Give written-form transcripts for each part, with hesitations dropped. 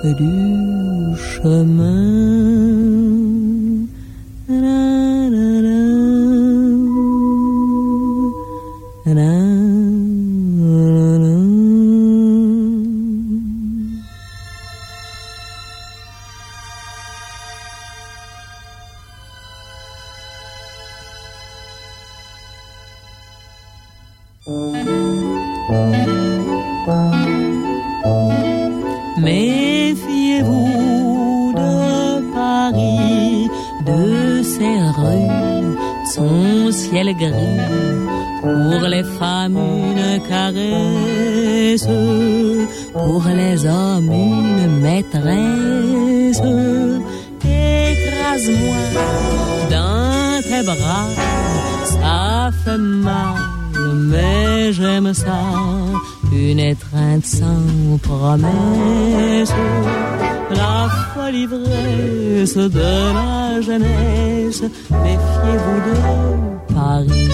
du chemin. Méfiez-vous de Paris, de ses rues, son ciel gris. Pour les femmes une caresse, pour les hommes une maîtresse. Écrase-moi dans tes bras, ça fait mal, mais j'aime ça. Une étreinte sans promesse, la folle ivresse de la jeunesse. Méfiez-vous de Paris.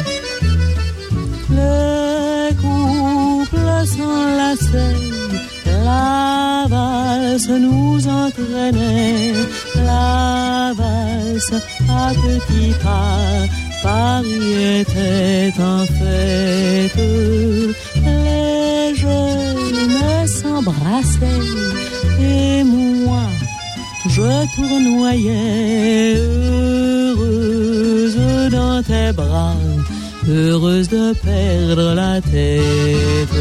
Le couple s'enlaçait, la valse nous entraînait, la valse à petits pas. Paris était en fête, les jeunes s'embrassaient et moi je tournoyais, heureuse dans tes bras, heureuse de perdre la tête.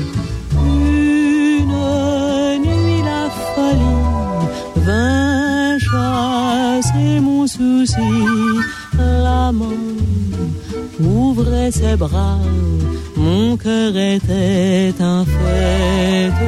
Une nuit la folie vint chasser mon souci. L'amant ouvrait ses bras, mon cœur était en fête.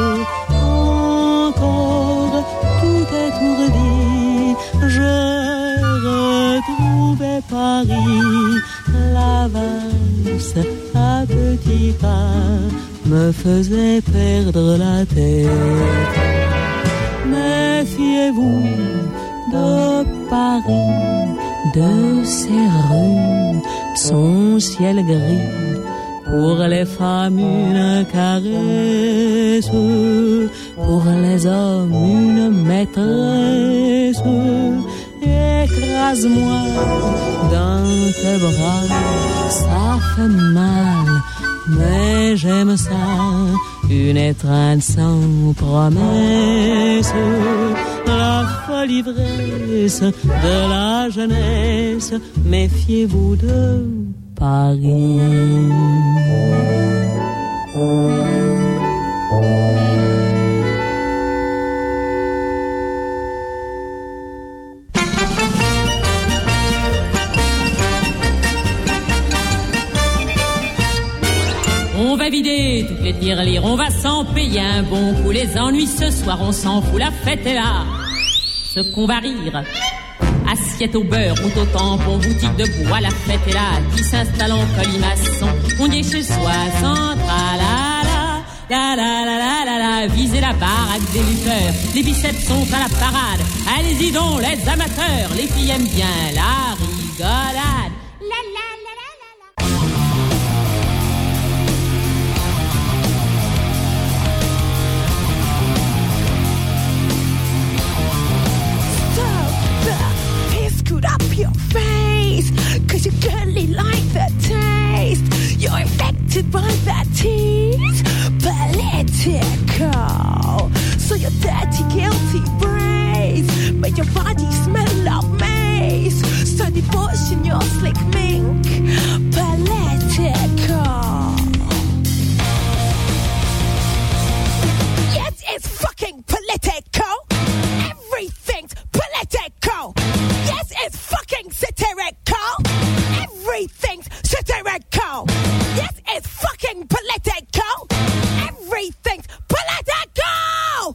Encore tout étourdi, je retrouvais Paris. La valse à petits pas me faisait perdre la tête. Méfiez-vous de Paris, de ses rues, son ciel gris. Pour les femmes une caresse, pour les hommes une maîtresse. Écrase-moi dans tes bras, ça fait mal, mais j'aime ça. Une étreinte sans promesse, la folle ivresse de la jeunesse. Méfiez-vous de Paris. On va vider toutes les tirelires, on va s'en payer un bon coup. Les ennuis ce soir, on s'en fout, la fête est là. Ce qu'on va rire, assiette au beurre, ou au tampon, boutique de bois, la fête est là. Qui s'installe en colimaçon, on y est chez soi, sans tralala. La la la la la la, visez la baraque des lutteurs, les biceps sont à la parade. Allez-y donc les amateurs, les filles aiment bien la rigolade. La la la la la la. Scoot up your face, 'cause you girly like the taste. You're infected by that tease, political. So your dirty, guilty brains make your body smell of mace. So devotion your slick mink, political. Yes, it's fucking political. Everything's political. Yes, it's fucking satirical. Everything's satirical. Yes, it's fucking political. Everything's political.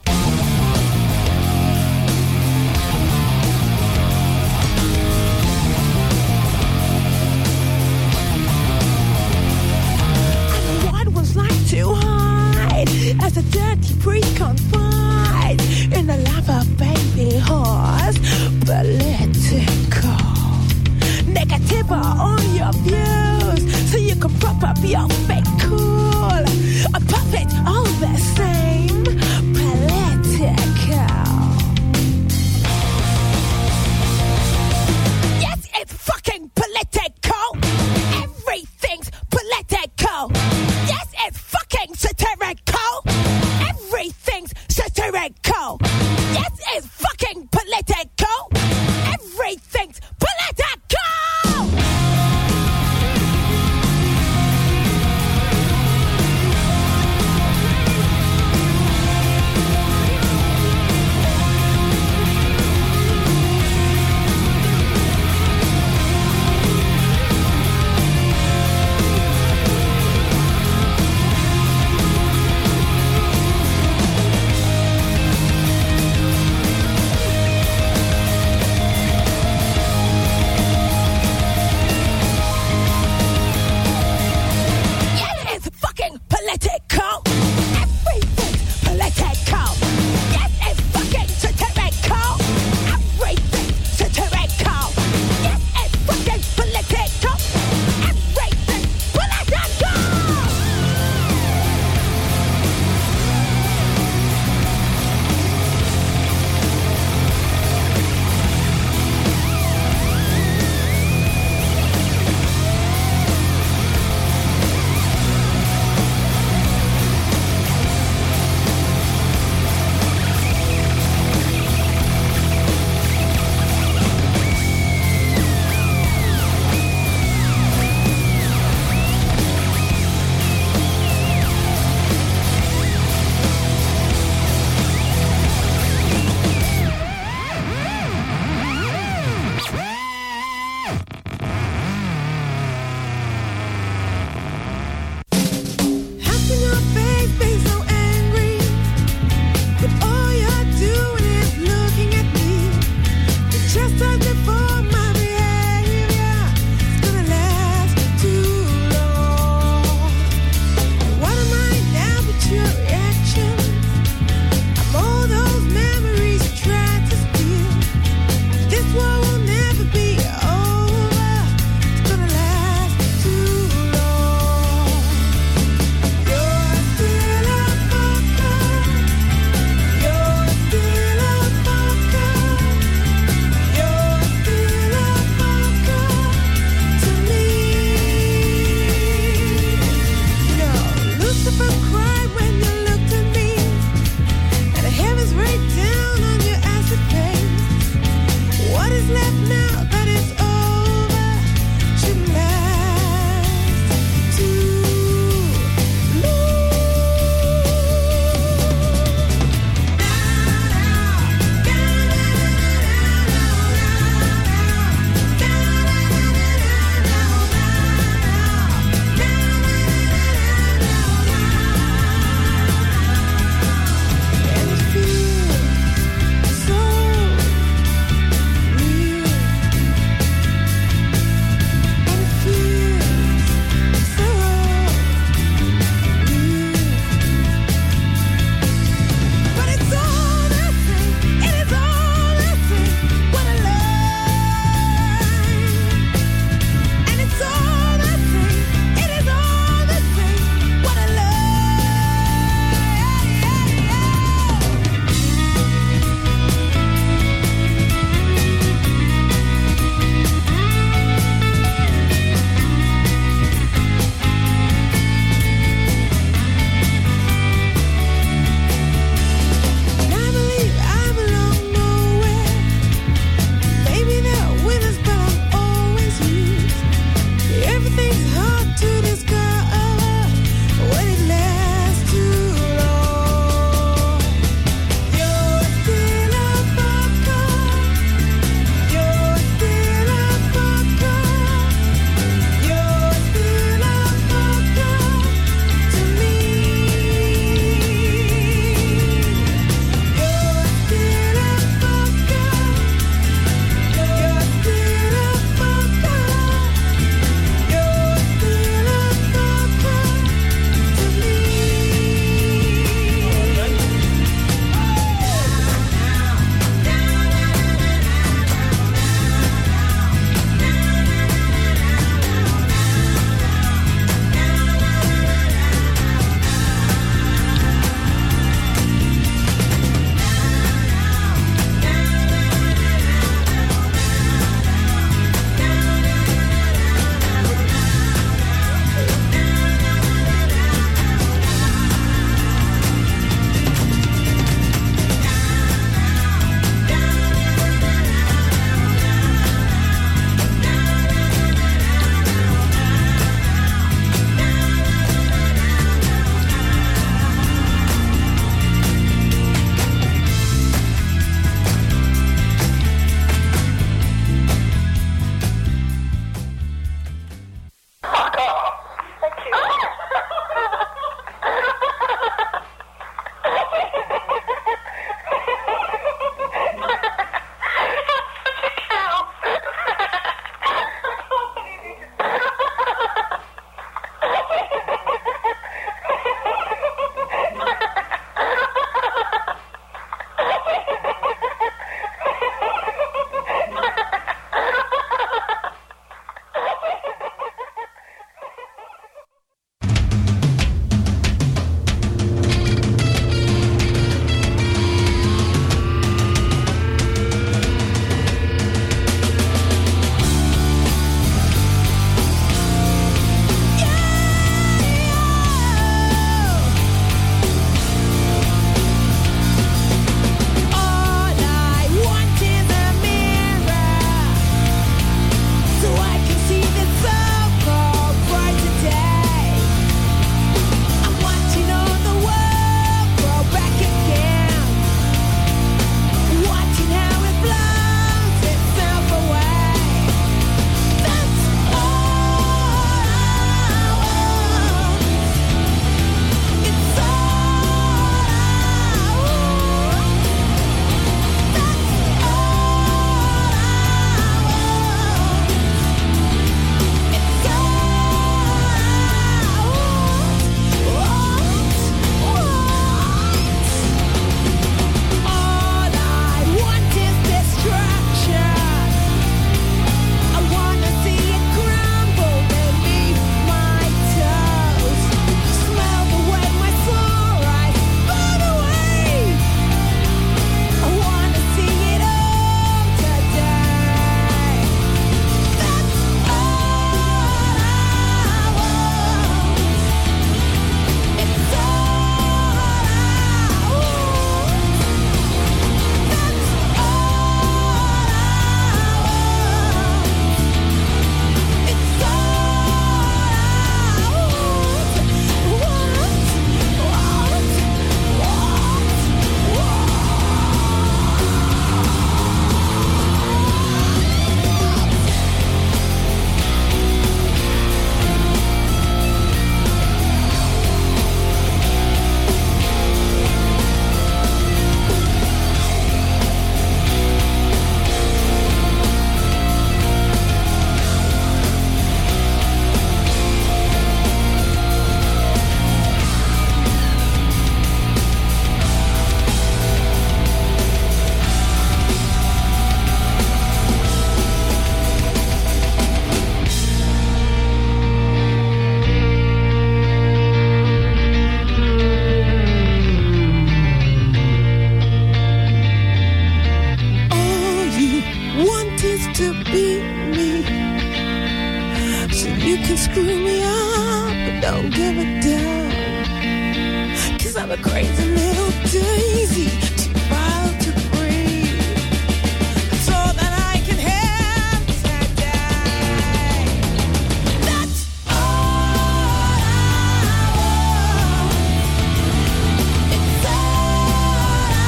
a crazy little daisy, too wild to breathe. That's all that I can have today. That's all I want. It's all I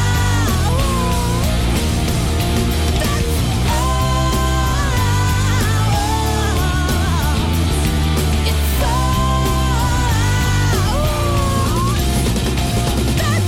want. That's all I want. It's all I want. That's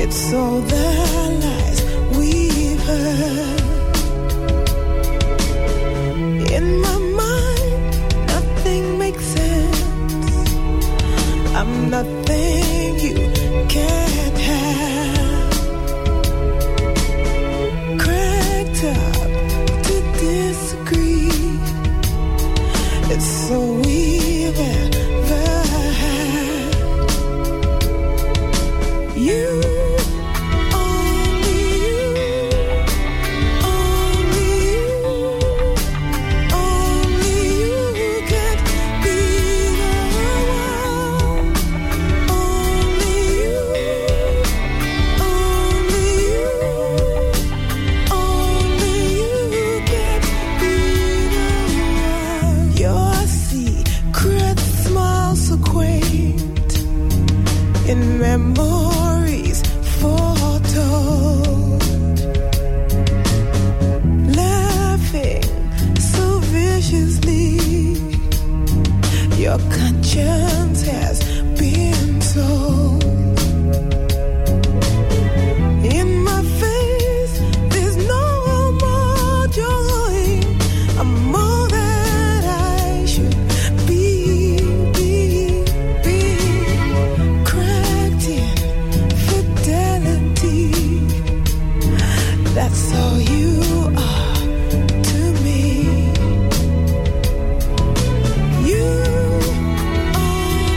It's all the lies we've heard. In my mind, nothing makes sense. I'm nothing you can't have. Cracked up to disagree. It's so we've ever had. You in memories foretold, laughing so viciously. Your conscience has been sold. In my face, there's no more joy. I'm more than I should be. That's all you are to me. You are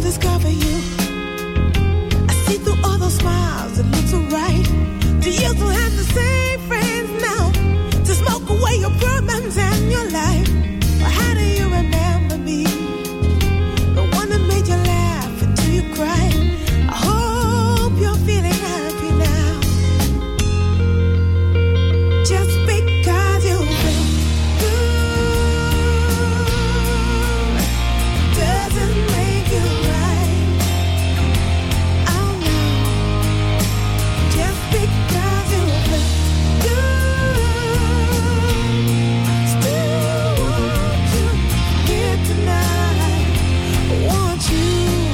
discover you. I see through all those smiles, it looks alright. Do you still have the same friends now to smoke away your problems and your life? Or how do you remember me? The one that made you laugh until you cried. I hope you're feeling happy now. Just because you feel good doesn't make you right. Oh no. Just because you feel good, still want you here tonight. Want you.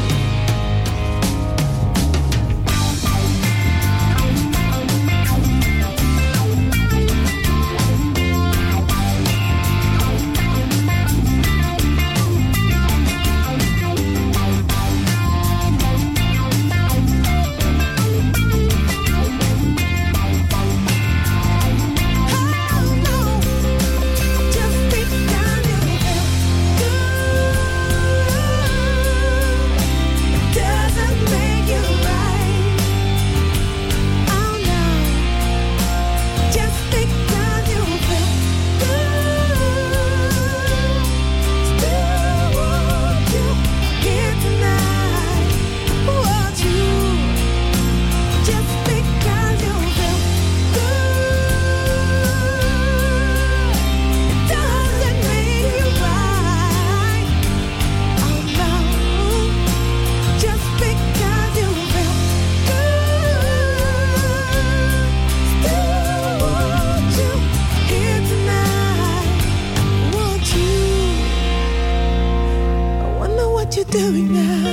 Doing now.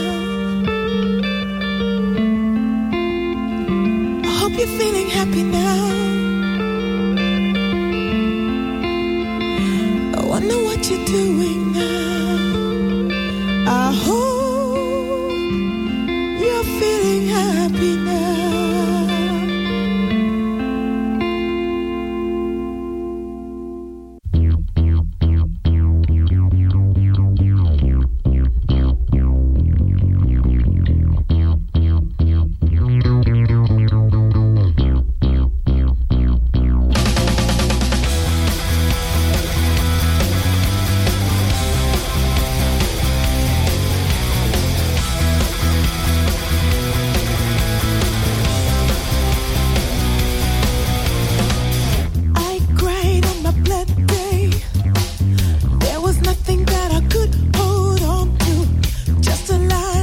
I hope you're feeling happy now. I wonder what you're doing.